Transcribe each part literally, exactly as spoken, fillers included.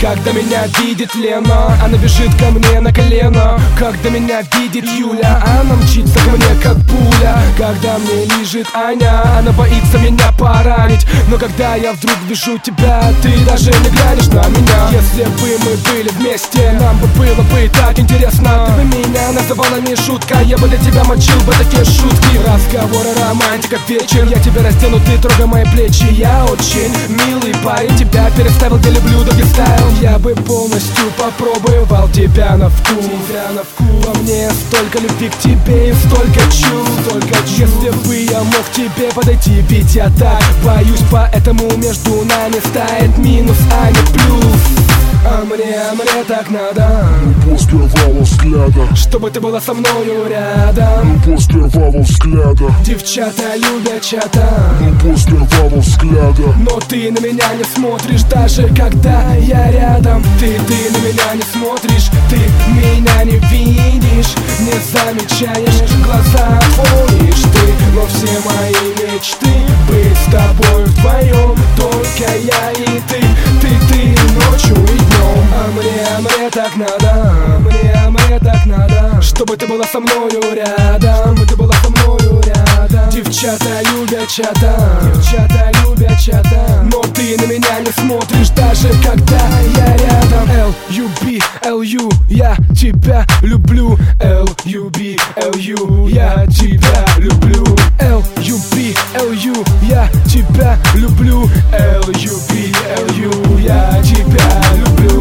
Когда меня видит Лена, она бежит ко мне на колено. Когда меня видит Юля, она мчится ко мне как пуля. Когда мне лежит Аня, она боится меня поранить. Но когда я вдруг вижу тебя, ты даже не глянешь на меня. Если бы мы были вместе, нам бы было бы так интересно. Ты бы меня называла не шутка, я бы для тебя мочил бы такие шутки. Разговоры, романтика, вечер, я тебя раздену, ты трогай мои плечи. Я очень милый парень, тебя переставил, где люблю, доги ставил. Я бы полностью попробовал тебя на вкус, тебя на вкус. Во мне столько любви к тебе и столько чувств, столько чувств. Если бы я мог к тебе подойти, ведь я так боюсь, поэтому между нами стоит минус, а не плюс. А мне, а мне так надо, после первого взгляда, чтобы ты была со мною рядом. после первого взгляда, девчата любят чата, после первого взгляда. Но ты на меня не смотришь, даже когда я рядом. Ты, ты на меня не смотришь, ты меня не видишь, не замечаешь, глаза отводишь ты. Но все мои мечты быть с тобой вдвоем, только я и ты, ты, ты ночью и днем. А мне, а мне так надо, а мне, а мне так надо, чтобы ты была со мною рядом, чтобы ты была со мною рядом. Девчата любят чата, девчата любят чата, но ты на меня не смотришь, даже когда я рядом. L U B L U, я тебя люблю. L U B L U, я тебя люблю. L U B L U, я тебя люблю. L U B L U, я тебя люблю.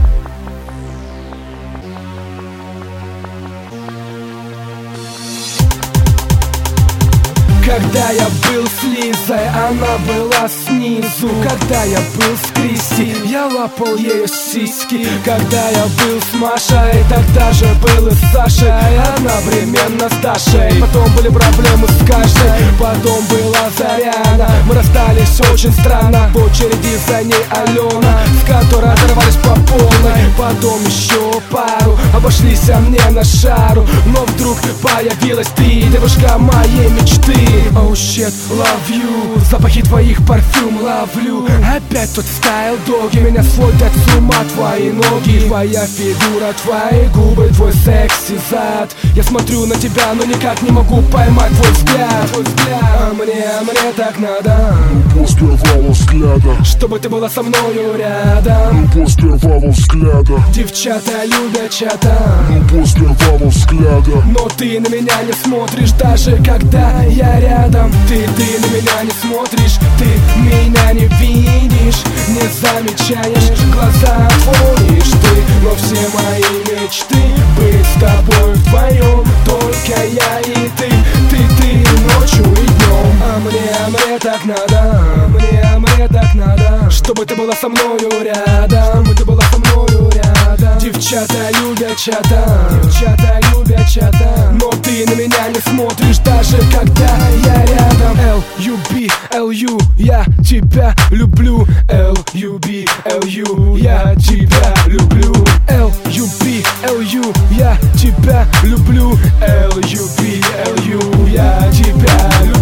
Когда я был с Лизой, она была снизу. Когда я был с Кристи, я лапал ее сиськи. Когда я был с Машей, тогда же был и с Сашей, одновременно с Дашей. Потом были проблемы с каждой, потом была Заряна. Мы расстались очень странно, в очереди за ней Алена, с которой оторвались по полной. Потом еще пару, обошлись мне на шару. Но вдруг появилась ты, девушка моей мечты. Oh shit, love you, запахи твоих парфюм ловлю. Опять тот стайл, доги, меня сводят с ума твои ноги. Твоя фигура, твои губы, твой секси зад. Я смотрю на тебя, но никак не могу поймать твой взгляд, твой взгляд. А мне, а мне так надо, после первого взгляда, чтобы ты была со мною рядом. после первого взгляда, девчата любят чата, после первого взгляда. Но ты на меня не смотришь, даже когда я рядом. Ты, ты на меня не смотришь, ты меня не видишь, не замечаешь, глаза отводишь ты. Но все мои мечты быть с тобой вдвоем, только я и ты, ты, ты ночью и днем. А мне, а мне так надо, а мне, а мне так надо, чтобы ты была со мною рядом, чтобы ты была со мною рядом. Девчата любят чата, девчата любят чата, но ты на меня не смотришь, даже когда я рядом. L U B L U, я тебя люблю. L U B L U, я тебя люблю. L U B L U, я тебя люблю. L U B L U, я тебя люблю.